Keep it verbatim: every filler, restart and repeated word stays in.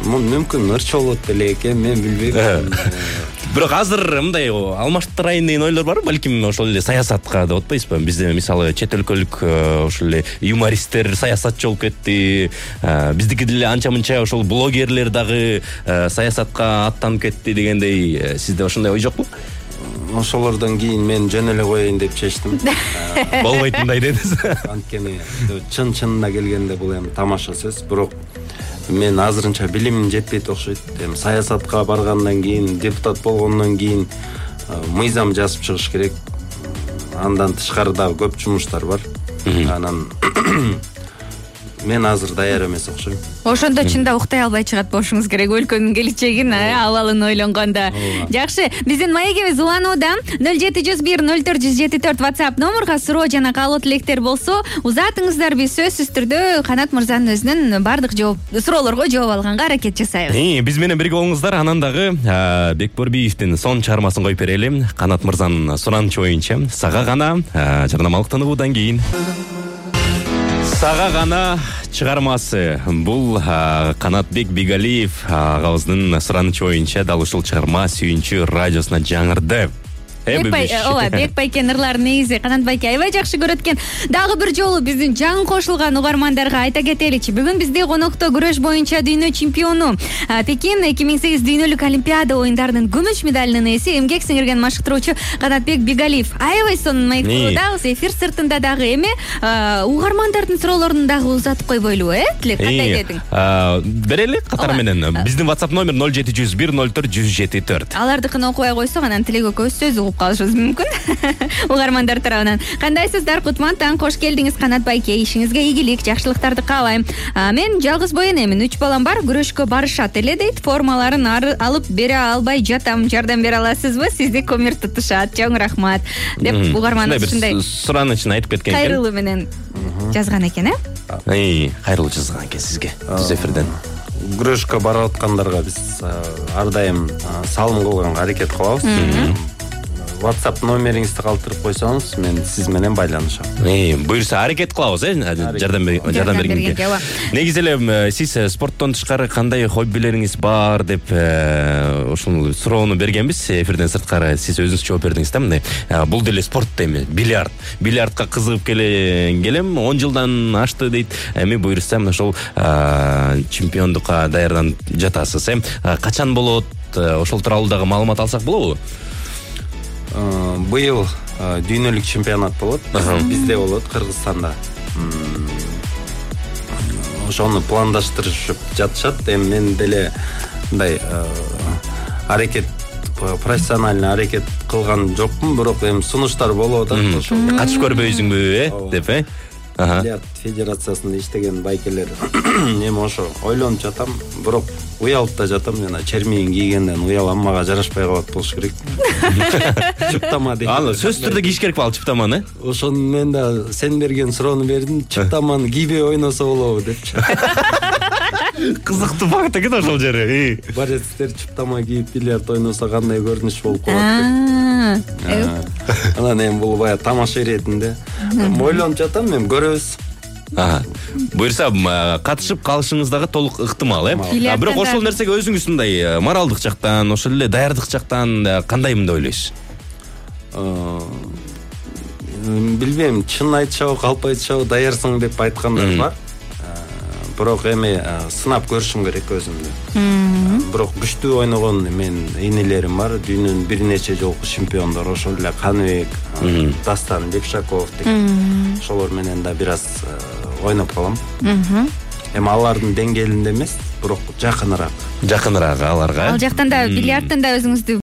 мүмкүн ырчы болот деле экен, мен билбейм. Бирок азыр мындай алмаштырайын деген ойлор бар, балким ошол эле саясатка деп атпайсызбы? Бизде мисалы чет өлкөлүк ошол эле юмористтер саясатчы болуп кетти. Биздики деле анча-мынча ошол блогерлер дагы саясатка аттанып кетти дегендей, сизде ошондой ой жокпу? Ошолордон кийин мен жөн эле коеюн деп чечтим. Болбойтундай дедиз. Анткени чын-чынына келгенде бул эми тамаша сөз, бирок мен азырынча билимим жетпейт окшойт. Эми саясатка баргандан кийин, депутат болгондон кийин мыйзам жазып чыгыш керек. Андан тышкары дагы көп жумуштар бар. Анан мен азыр даяр эмес окшойм. Ошондо чында уктай албай чыгат болушуңуз керек өлкөнүн келечегин абалын ойлонгондо. Жакшы, биздин маегибиз уланууда. ноль жети жүз бир ноль төрт жүз жети төрт WhatsApp номерга суроо жана каалоо тилектер болсо, узатыңыздар, биз сөзсүз түрдө Канат мырзанын өзүнүн бардык жооп суроолорго жооп алганга аракет жасайбыз. Биз менен бирге болуңуздар. Анан дагы Бекборбиевдин сон чыгармасын коюп берели. Канат мырзанын суранычы боюнча сага гана жарнамалык тыныгуудан кийин. Сага гана чыгармасы. Бул Канатбек Бигалиев агабыздын суранычы боюнча дал ушул чыгарма Сүйүнчү радиосуна жаңырды. Ооба, Бек байке ырларын негизи Канат байке аябай жакшы көрөт экен. Дагы бир жолу биздин жаңы кошулган угармандарга айта кетеличи. Бүгүн бизде конокто күрөш боюнча дүйнө чемпиону, Пекин эки миң сегиз дүйнөлүк олимпиада оюндарынын күмүш медалынын ээси, эмгек сиңирген машыктыруучу Канатбек Бигалиев. Аябай сонун маектоодабыз, эфир сыртында дагы эми угармандардын суроолорун дагы узатып койбойлубу, э? Тилек кандай дедиң? Берели катар менен. Биздин WhatsApp номер ноль жети жүз бир ноль төрт жүз жети төрт. Алардыкын окубай койсок, анан Тилек экөөбүз сөз калышыбыз мүмкүн. Угармандар тарабынан. Кандайсыздар, Кутман, таң кош келдиңиз Канат байке. Ишиңизге ийгилик, жакшылыктарды каалайм. Мен жалгыз боен эмин, үч балам бар, күрөшкө барышат эле дейт. Формаларын алып бере албай жатам. Жардам бере аласызбы? Сизди көмүр тутушат. Чоң рахмат. Деп угарман ушундай суранычын айтып кеткен экен. Кайрылуу менен жазган экен, э? Эй, кайрылуу жазган экен сизге. Түз эфирден. Күрөшкө барып аткандарга биз ар дайым салым кылганга аракет кылабыз. WhatsApp номериңизди калтырып койсоңуз, мен сиз менен байланышам. Эй, буюрса аракет кылабыз, э? Жардам жардам бергенге. Негизи эле сиз спорттон тышкары кандай хоббилериңиз бар деп ошол суроону бергенбиз. Эфирден сырткары сиз өзүңүз жооп бердиңиз да, мындай. Бул деле спорт эми, бильярд. Бильярдка кызыгып келем, он жылдан ашты дейт. Эми буюрса ошол чемпиондукка даярданып жатасыз, э? Качан болот? Ошол тууралуу дагы маалымат алсак болобу? Быйыл дүйнөлүк чемпионат болот. Бизде болот, Кыргызстанда. Ошону пландаштырышып жатышат. Эми мен деле мындай аракет, профессиональный аракет кылган жокмун, бирок эми сунуштар болуп атат. Катышып көрбөйсүңбү, э? деп, э? Бильярд федерациясында иштеген байкелер эми ошо ойлонуп жатам, бирок уялып да жатам. Жана чермигин кийгенден уялам, мага жарашпай калат болуш керек. Чыптама дейт. Аны сөзсүз түрдө кийиш керек бал чыптаманы. Ошону мен да сен берген суроону бердим, чыптаманы кийбей ойносо болобу депчи. Кызыктуу факт экен ошол жери. Барецтер чыптама кийип бильярд ойносо кандай көрүнүш болуп калат деп. Анан эми бул бая тамаша иретинде ойлонуп жатам, мен көрөбүз. Буюрса катышып калышыңыз дагы толук ыктымал, э? Бирок ошол нерсеге өзүңүз мындай моралдык жактан, ошол эле даярдык жактан кандайым деп ойлойсуз? Билбейм, чын айтышабы, калп айтышабы, даярсың деп айткандар бар. Бирок эми сынап көрүшүм керек өзүмдү. Бирок күчтүү ойногон мен энелерим бар, дүйнөнүн бир нече жолку чемпиондор, ошол эле Каныбек, Дастан Бекшаков деген. Ошолор менен да бир аз ойноп калам. Эми алардын деңгээлинде эмес, бирок жакыныраак. Жакыныраак аларга. Ал жактан да бильярдтан да өзүңүздү